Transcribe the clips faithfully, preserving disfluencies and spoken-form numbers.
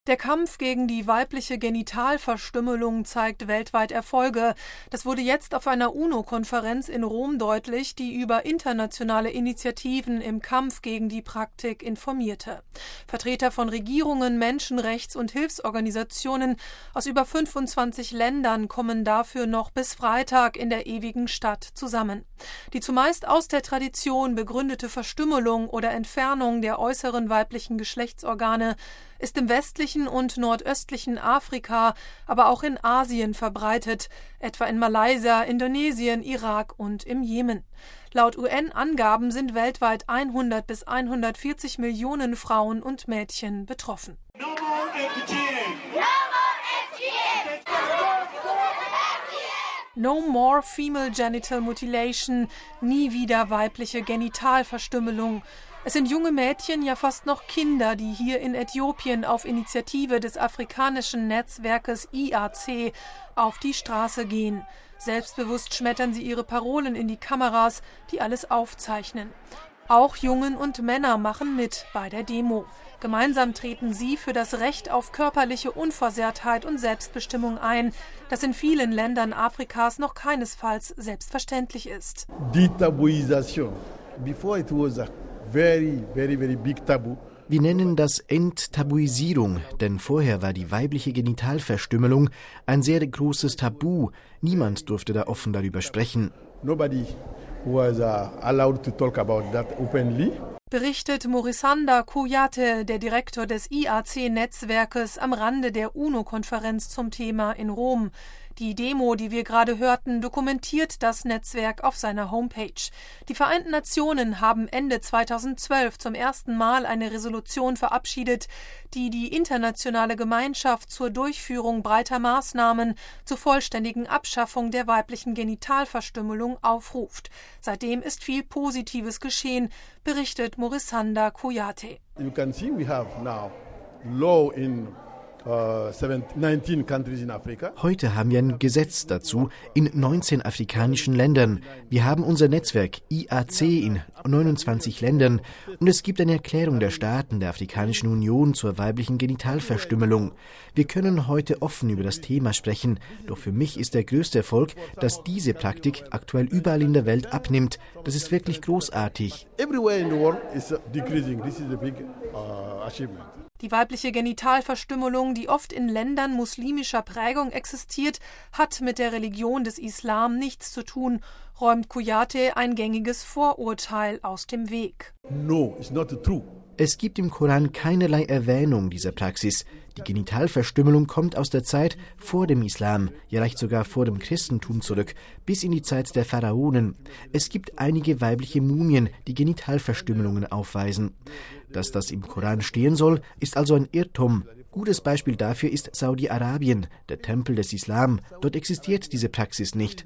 Der Kampf gegen die weibliche Genitalverstümmelung zeigt weltweit Erfolge. Das wurde jetzt auf einer UNO-Konferenz in Rom deutlich, die über internationale Initiativen im Kampf gegen die Praktik informierte. Vertreter von Regierungen, Menschenrechts- und Hilfsorganisationen aus über fünfundzwanzig Ländern kommen dafür noch bis Freitag in der ewigen Stadt zusammen. Die zumeist aus der Tradition begründete Verstümmelung oder Entfernung der äußeren weiblichen Geschlechtsorgane ist im westlichen und nordöstlichen Afrika, aber auch in Asien verbreitet, etwa in Malaysia, Indonesien, Irak und im Jemen. Laut U N-Angaben sind weltweit hundert bis hundertvierzig Millionen Frauen und Mädchen betroffen. No more F G M. No more F G M. No more female genital mutilation, nie wieder weibliche Genitalverstümmelung. Es sind junge Mädchen, ja fast noch Kinder, die hier in Äthiopien auf Initiative des afrikanischen Netzwerkes I A C auf die Straße gehen. Selbstbewusst schmettern sie ihre Parolen in die Kameras, die alles aufzeichnen. Auch Jungen und Männer machen mit bei der Demo. Gemeinsam treten sie für das Recht auf körperliche Unversehrtheit und Selbstbestimmung ein, das in vielen Ländern Afrikas noch keinesfalls selbstverständlich ist. Die Tabuisation. Before it was a very, very, very big taboo. Wir nennen das Enttabuisierung, denn vorher war die weibliche Genitalverstümmelung ein sehr großes Tabu. Niemand durfte da offen darüber sprechen. Nobody was uh, allowed to talk about that openly. Berichtet Morisanda Kouyaté, der Direktor des I A C-Netzwerkes, am Rande der UNO-Konferenz zum Thema in Rom. Die Demo, die wir gerade hörten, dokumentiert das Netzwerk auf seiner Homepage. Die Vereinten Nationen haben Ende zweitausendzwölf zum ersten Mal eine Resolution verabschiedet, die die internationale Gemeinschaft zur Durchführung breiter Maßnahmen zur vollständigen Abschaffung der weiblichen Genitalverstümmelung aufruft. Seitdem ist viel Positives geschehen, berichtet Morisanda Kouyaté. You can see we have now law in Uh, neunzehn countries in Africa. Heute haben wir ein Gesetz dazu in neunzehn afrikanischen Ländern. Wir haben unser Netzwerk I A C in neunundzwanzig Ländern und es gibt eine Erklärung der Staaten der Afrikanischen Union zur weiblichen Genitalverstümmelung. Wir können heute offen über das Thema sprechen, doch für mich ist der größte Erfolg, dass diese Praktik aktuell überall in der Welt abnimmt. Das ist wirklich großartig. Everywhere in the world is decreasing. This is a big uh, achievement. Die weibliche Genitalverstümmelung, die oft in Ländern muslimischer Prägung existiert, hat mit der Religion des Islam nichts zu tun, räumt Kouyaté ein gängiges Vorurteil aus dem Weg. No, it's not true. Es gibt im Koran keinerlei Erwähnung dieser Praxis. Die Genitalverstümmelung kommt aus der Zeit vor dem Islam, ja reicht sogar vor dem Christentum zurück, bis in die Zeit der Pharaonen. Es gibt einige weibliche Mumien, die Genitalverstümmelungen aufweisen. Dass das im Koran stehen soll, ist also ein Irrtum. Gutes Beispiel dafür ist Saudi-Arabien, der Tempel des Islam. Dort existiert diese Praxis nicht.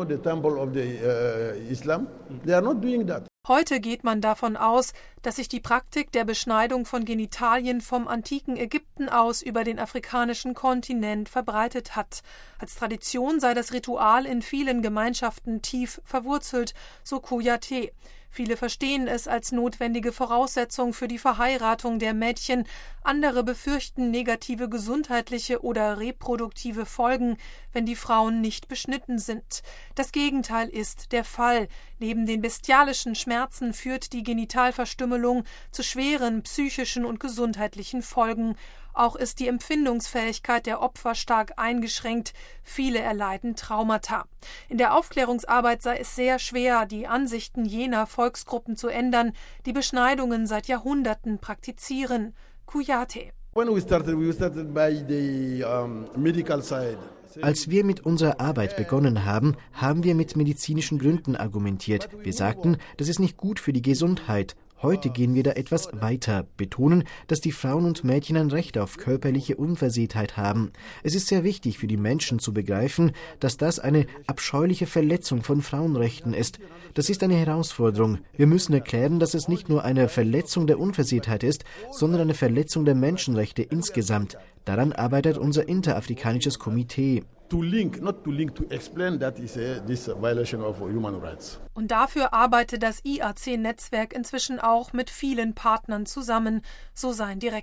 Heute geht man davon aus, dass sich die Praktik der Beschneidung von Genitalien vom antiken Ägypten aus über den afrikanischen Kontinent verbreitet hat. Als Tradition sei das Ritual in vielen Gemeinschaften tief verwurzelt, so Kouyaté. Viele verstehen es als notwendige Voraussetzung für die Verheiratung der Mädchen. Andere befürchten negative gesundheitliche oder reproduktive Folgen, wenn die Frauen nicht beschnitten sind. Das Gegenteil ist der Fall. Neben den bestialischen Schmerzen führt die Genitalverstümmelung zu schweren psychischen und gesundheitlichen Folgen. Auch ist die Empfindungsfähigkeit der Opfer stark eingeschränkt. Viele erleiden Traumata. In der Aufklärungsarbeit sei es sehr schwer, die Ansichten jener Volksgruppen zu ändern, die Beschneidungen seit Jahrhunderten praktizieren. Kouyaté. When we started, we started by the um, medical side. Als wir mit unserer Arbeit begonnen haben, haben wir mit medizinischen Gründen argumentiert. Wir sagten, das ist nicht gut für die Gesundheit. Heute gehen wir da etwas weiter, betonen, dass die Frauen und Mädchen ein Recht auf körperliche Unversehrtheit haben. Es ist sehr wichtig für die Menschen zu begreifen, dass das eine abscheuliche Verletzung von Frauenrechten ist. Das ist eine Herausforderung. Wir müssen erklären, dass es nicht nur eine Verletzung der Unversehrtheit ist, sondern eine Verletzung der Menschenrechte insgesamt. Daran arbeitet unser interafrikanisches Komitee. To link, not to link, to explain that is a, this violation of human rights. Und dafür arbeitet das I A C-Netzwerk inzwischen auch mit vielen Partnern zusammen, so sein Direktor.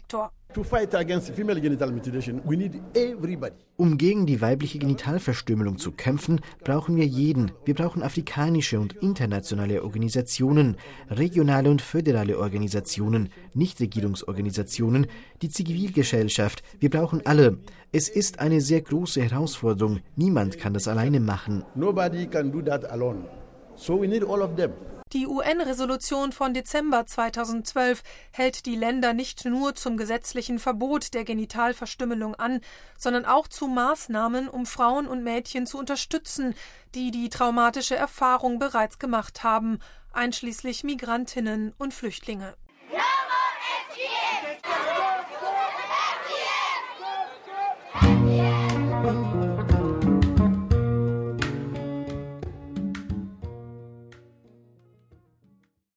To fight against female genital mutilation, we need everybody. Um gegen die weibliche Genitalverstümmelung zu kämpfen, brauchen wir jeden. Wir brauchen afrikanische und internationale Organisationen, regionale und föderale Organisationen, Nichtregierungsorganisationen, die Zivilgesellschaft. Wir brauchen alle. Es ist eine sehr große Herausforderung. Niemand kann das alleine machen. Nobody can do that alone. So we need all of them. Die U N-Resolution von Dezember zweitausendzwölf hält die Länder nicht nur zum gesetzlichen Verbot der Genitalverstümmelung an, sondern auch zu Maßnahmen, um Frauen und Mädchen zu unterstützen, die die traumatische Erfahrung bereits gemacht haben, einschließlich Migrantinnen und Flüchtlinge.